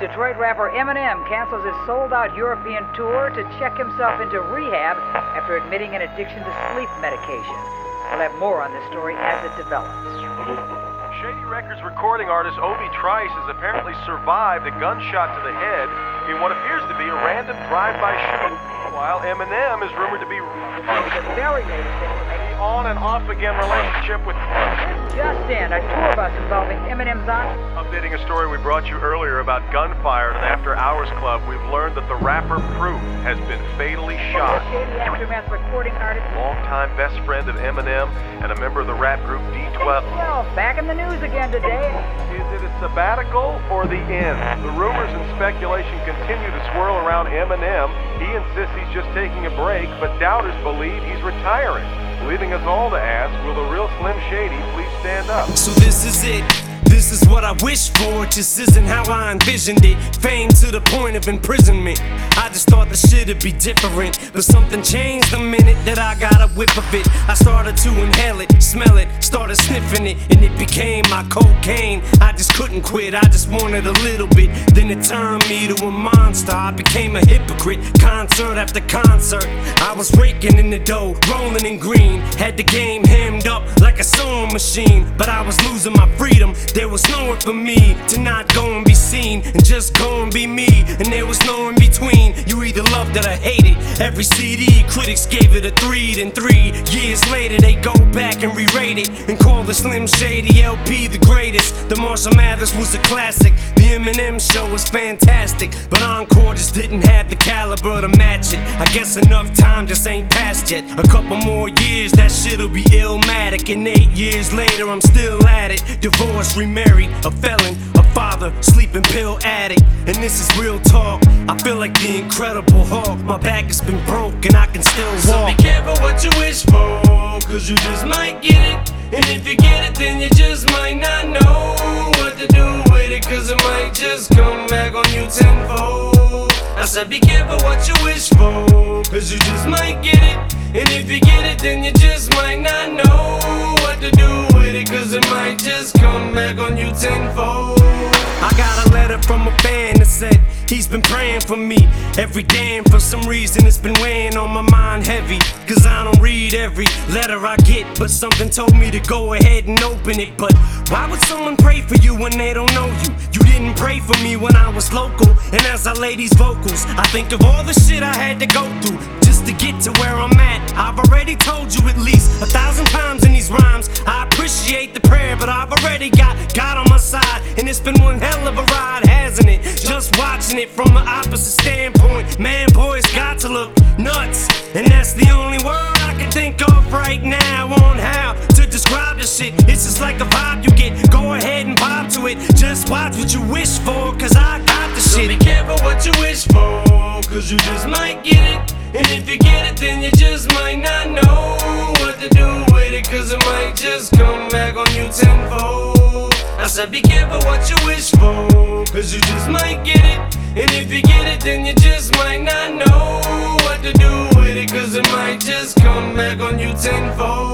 Detroit rapper Eminem cancels his sold-out European tour to check himself into rehab after admitting an addiction to sleep medication. We'll have more on this story as it develops. Shady Records recording artist Obi Trice has apparently survived a gunshot to the head in what appears to be a random drive-by shooting, while Eminem is rumored to be The very latest information. on and off again relationship with Just in, a tour bus involving Eminem's aunt. Updating a story we brought you earlier about gunfire at an After Hours club, we've learned that the rapper Proof has been fatally shot. Shady Aftermath recording artist. Longtime best friend of Eminem and a member of the rap group D12. Well, back in the news again today. Is it a sabbatical or the end? The rumors and speculation continue to swirl around Eminem. He insists he's just taking a break, but doubters believe he's retiring. Leaving us all to ask, will the real Slim Shady please stand up? So this is it. This is what I wish for, it just isn't how I envisioned it. Fame to the point of imprisonment. I just thought the shit'd be different, but something changed the minute that I got a whiff of it. I started to inhale it, smell it, started sniffing it, and it became my cocaine. I just couldn't quit, I just wanted a little bit. Then it turned me to a monster, I became a hypocrite. Concert after concert, I was raking in the dough, rolling in green. Had the game hemmed up like a sewing machine, but I was losing my freedom. There was nowhere for me to not go and be seen and just go and be me, and there was no in between. You either loved it or hated. Every CD, critics gave it a 3. Then 3 years later, they go back and re-rate it and call the Slim Shady LP the greatest. The Marshall Mathers was a classic. The Eminem show was fantastic, but Encore just didn't have the caliber to match it. I guess enough time just ain't passed yet. A couple more years, that shit'll be illmatic, and 8 years later, I'm still at it. Divorced, remarried, a felon, a father, sleeping pill addict, and this is real talk. I feel like the Incredible Hulk. My back has been broke and I can still walk. So be careful what you wish for, cause you just might get it. And if you get it, then you just might not know what to do with it, cause it might just come back on you tenfold. I said be careful what you wish for, cause you just might get it. And if you get it, then you just might not know what to do with it, cause it might just come back on you tenfold. I got a letter from a fan that said he's been praying for me every day, and for some reason it's been weighing on my mind heavy, cause I don't read every letter I get, but something told me to go ahead and open it. But why would someone pray for you when they don't know you? You didn't pray for me when I was local, and as I lay these vocals, I think of all the shit I had to go through just to get to where I'm at. I've already told you at least 1,000 times in these rhymes, I appreciate the prayer, but I've already got God on my side, and it's been one hell of a ride, hasn't it? Just watching it from the opposite standpoint, man, boy, it's got to look nuts, and that's the only word I can think of right now on how to describe this shit. It's just like a vibe you get, go ahead and vibe to it. Just watch what you wish for, cause I got the shit. So be careful what you wish for, cause you just might get it. And if you get it, then you just might not know what to do with it, cause it might just come back on you tenfold. I said be careful what you wish for, cause you just might get it. And if you get it, then you just might not know what to do with it, cause it might just come back on you tenfold.